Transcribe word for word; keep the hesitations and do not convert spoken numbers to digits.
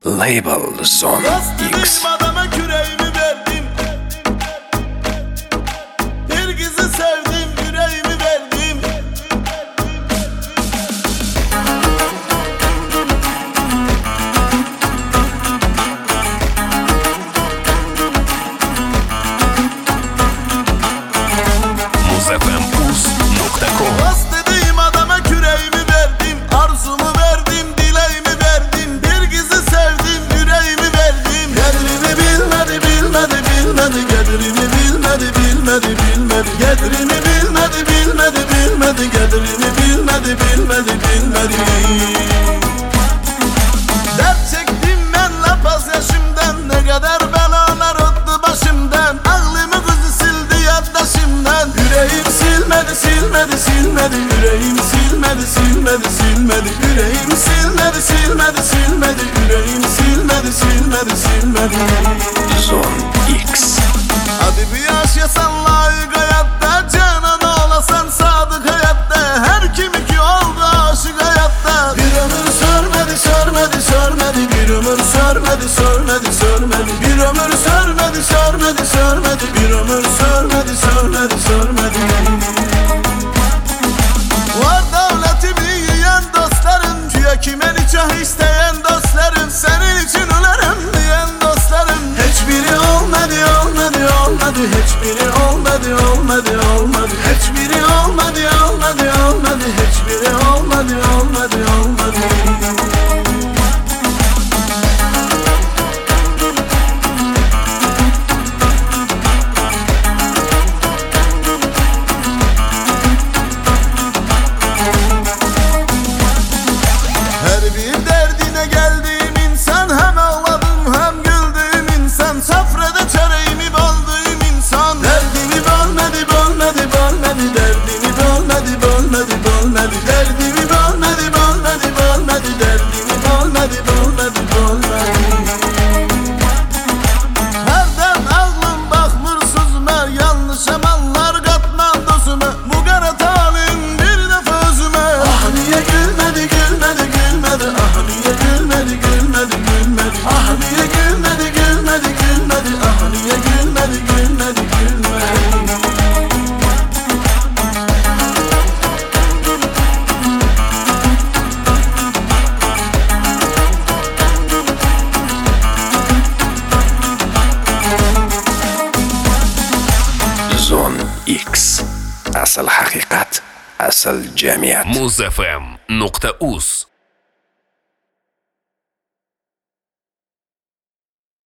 Label Zone X. Adama küreğimi verdim, bir kızı sevdim, yüreğimi verdim. muzfm uz nokta com. Dost dediğim adama küreğimi verdim, arzumu verdim, dileğimi verdim. Bir kızı sevdim, yüreğimi verdim. Kadrini bilmedi, bilmedi, bilmedi. Kadrini bilmedi, bilmedi, bilmedi. Kadrini bilmedi, bilmedi, bilmedi. Kadrini bilmedi, bilmedi, bilmedi. Dert çektim ben lapaz yaşımdan, ne kadar belalar öttü başımdan. Aklımı kızı sildi yaddaşımdan. Yüreğim silmedi, silmedi, silmedi. Yüreğim silmedi, silmedi, silmedi. Yüreğim silmedi, silmedi, silmedi. Yüreğim silmedi, silmedi, silmedi. Zone X. Hadi bir yaşasan layık hayatta, canan olasan sadık hayatta. Her kim iki oldu aşık hayatta. Bir ömür sürmedi, sürmedi, sürmedi. Bir ömür sürmedi, sürmedi, sürmedi. Bir ömür sürmedi, sürmedi, sürmedi. Bir ömür sürmedi, sürmedi, sürmedi. Var devletimi yiyen dostlarım, güya kime nikah isteyen dostlarım. Senin için ölerim diyen dostlarım. Hiçbiri olmadı, olmadı, olmadı. Hiçbiri olmadı, olmadı, olmadı. Hiçbiri olmadı, olmadı, olmadı. Hiçbiri olmadı, olmadı, olmadı. Her bir derdine geldiğim insan, hem ağladım hem güldüğüm insan. Sofrada çöreğimi böldüğüm insan. Derdimi bölmedi, bölmedi, bölmedi. Derdimi bölmedi, bölmedi, bölmedi. Derdimi bölmedi, bölmedi, bölmedi. Derdimi bölmedi, bölmedi, bölmedi. Her dem aklım bakmır sözüme, yanlış emanlar katmam dozuma. Bu kara talim bir defa özüme. Ah niye gülmedi, gülmedi, gülmedi. Ah niye gülmedi, gülmedi, gülmedi. Ah niye gülmedi, gülmedi, gülmedi. Ah niye gülmedi, gülmedi, gülmedi. Zone X. Asıl hakikat, asıl cemiyet. muzfm nokta uz